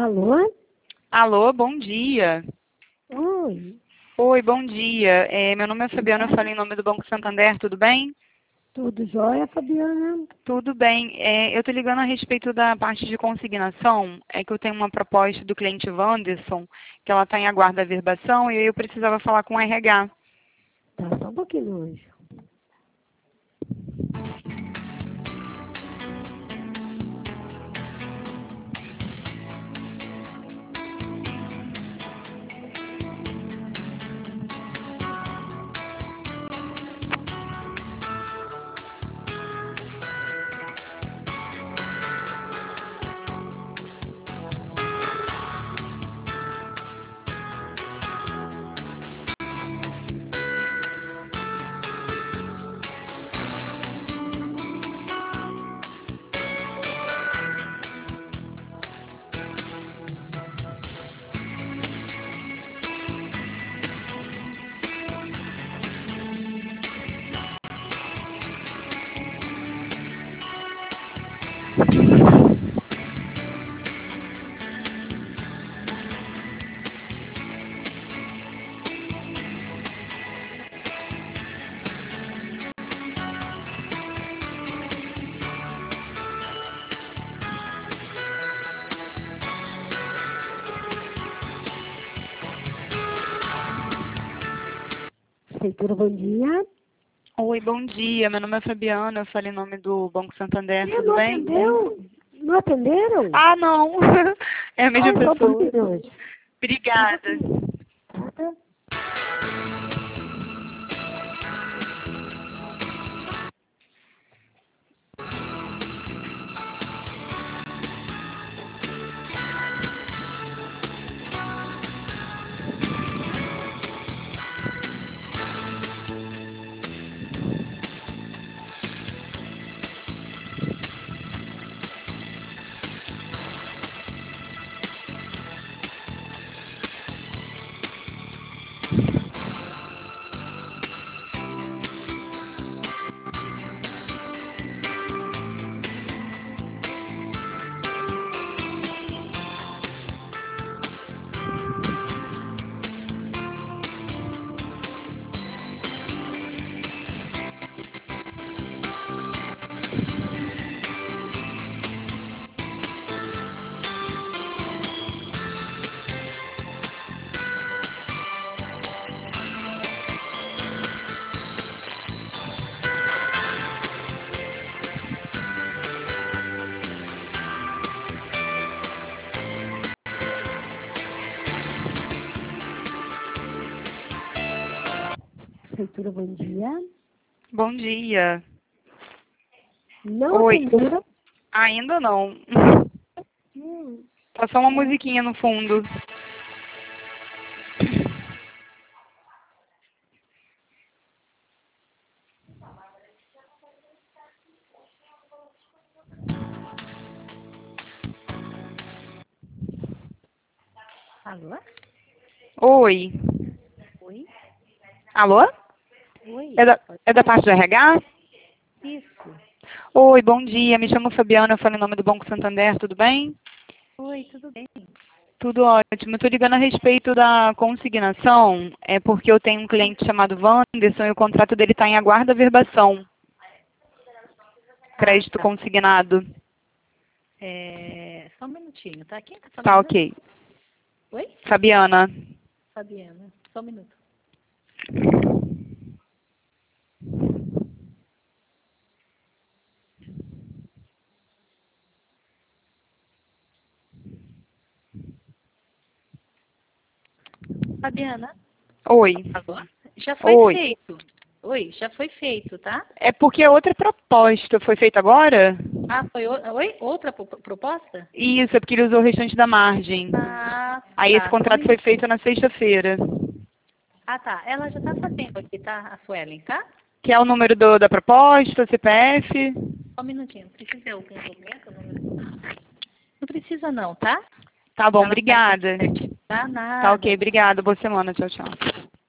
Alô? Alô, bom dia. Oi, Oi, bom dia. Meu nome é Fabiana, eu falo em nome do Banco Santander, tudo bem? tudo jóia, Fabiana? Tudo bem. Eu estou ligando a respeito da parte de consignação. É que eu tenho uma proposta do cliente Wanderson, que ela está em aguardo da verbação, e eu precisava falar com o RH. Tá, só um pouquinho hoje. Prefeitura, bom dia. Oi, bom dia. Meu nome é Fabiana, eu falo em nome do Banco Santander, tudo Não bem? atendeu? Não atenderam? Ah, não. É a mesma Só um pessoa. pouquinho hoje. Só um Obrigada. pouquinho. Tá? Prefeitura, bom dia. Bom dia. Não Oi. atenderam? Ainda não. Hum, Tá só uma musiquinha no fundo. Alô? Oi. Oi? Alô? Oi? É da parte do RH? Isso. Oi, bom dia. Me chamo Fabiana, eu falo em nome do Banco Santander, tudo bem? Oi, tudo bem? Tudo ótimo. Estou ligando a respeito da consignação, é porque eu tenho um cliente chamado Wanderson e o contrato dele está em aguardo da verbação. Ah, Crédito tá. consignado. Só um minutinho, tá? Quem tá Tá falando? ok. Oi? Fabiana. Fabiana. Só um minuto. Fabiana? Oi. Alô? Já foi Oi. feito. Oi, já foi feito, tá? É porque a outra proposta foi feita agora? Ah, foi oi? Outra proposta? Isso, é porque ele usou o restante da margem. Ah, Aí esse tá. Só um contrato foi minutinho. feito na sexta-feira. Ah, tá. Ela já tá fazendo aqui, tá? A Suelen, tá? Que é o número da proposta, o CPF. Só um minutinho. Precisa de algum documento? Não precisa não, tá? Tá bom, Ela faz aqui obrigada. certinho. Tá Tá nada. ok, obrigada. Boa semana. Tchau, tchau.